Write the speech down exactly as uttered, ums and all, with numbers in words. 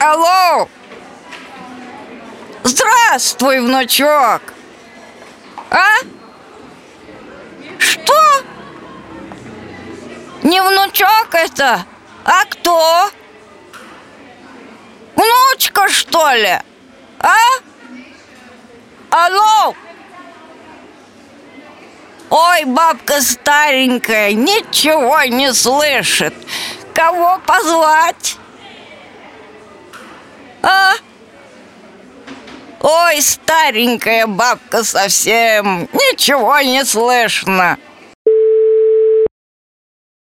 Алло! Здравствуй, внучок! А? Что? Не внучок это? А кто? Внучка, что ли? А? Алло! Ой, бабка старенькая, ничего не слышит. Кого позвать? А? Ой, старенькая бабка совсем, ничего не слышно.